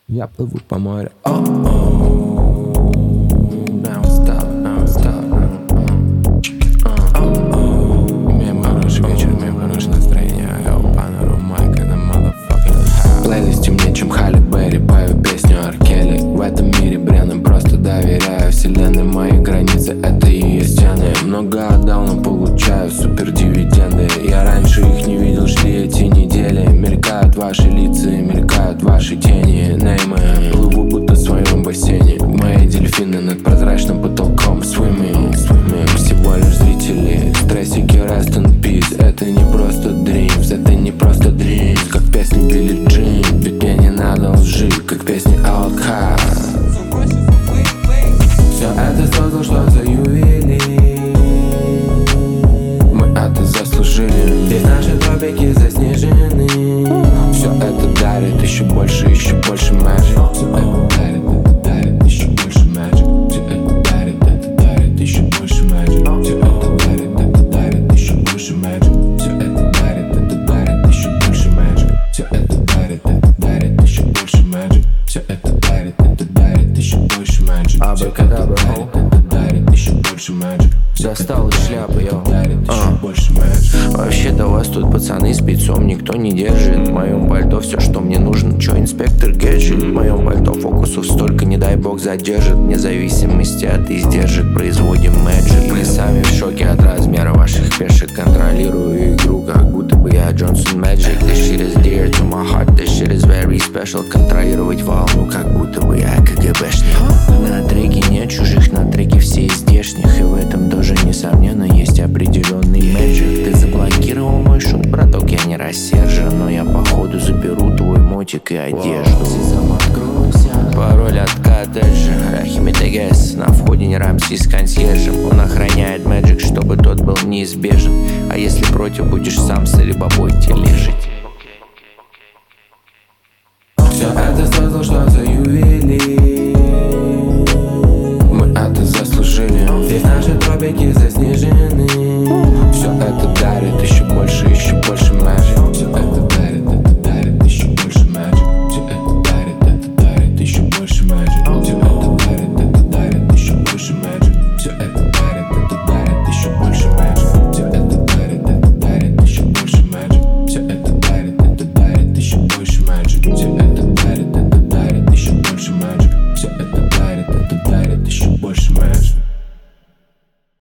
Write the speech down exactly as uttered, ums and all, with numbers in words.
Я плыву по морю. О-о. Now stop, now stop. О-о. Имеем хороший вечер, имеем хорошее настроение. Yo, Panaru, Mike, and the motherfucking house. Плейлист темнее, чем Халли Берри. Пою песню Ар Келли. В этом мире бренным просто доверяю вселенной. Мои границы — это ее стены. Много отдал, но получаю супер дивиденды. Я раньше их не видел, шли эти недели. Мелькают ваши лица и мелькают ваши тени. Неймы, плыву будто в своем бассейне. Мои дельфины над прозрачным потолком. Swimming, swimming, всего лишь зрители. Стрессики, rest in peace. Это не просто dreams, это не просто dreams. Как песни Билли Джин, ведь мне не надо лжи. Как песни Outkast. Все это создал, что за ювелир. Мы это заслужили. Здесь наши тропики заснежены. Все это дарит еще больше, еще больше magic. Все это дарит, это дарит еще больше magic. Все это дарит, это дарит еще больше magic. Все это дарит, это дарит еще больше magic. Все это дарит, это дарит еще больше magic. Все это дарит, это дарит еще больше magic. Все это дарит, это дарит еще больше magic. Абракадабра, это дарит еще больше magic. Достал из шляпы, йоу. А. Вообще-то вас тут, пацаны, спецом никто не держит. В моем пальто все, что мне нужно. Чё, инспектор Гаджет? В моем пальто фокусов столько, не дай бог задержит. Вне зависимости от издержек производим мэджик. Мы сами в шоке от размера ваших пешек. Контролирую игру, как будто бы я Джонсон Мэджик. This shit is dear to my heart, this shit is very special. Контролировать волну, как будто бы я КГБшник. На треке нет чужих, на треке все из здешних. И в этом тоже, несомненно, есть определенный мэджик. Ты заблокировал мой шут, браток, я не рассержен. Но я походу заберу твой мотик и одежду. Пароль от коттеджа, Архимедес. На входе не Рамси с консьержем. Он охраняет мэджик, чтобы тот был неизбежен. А если против, будешь сам с рыбобой тележить.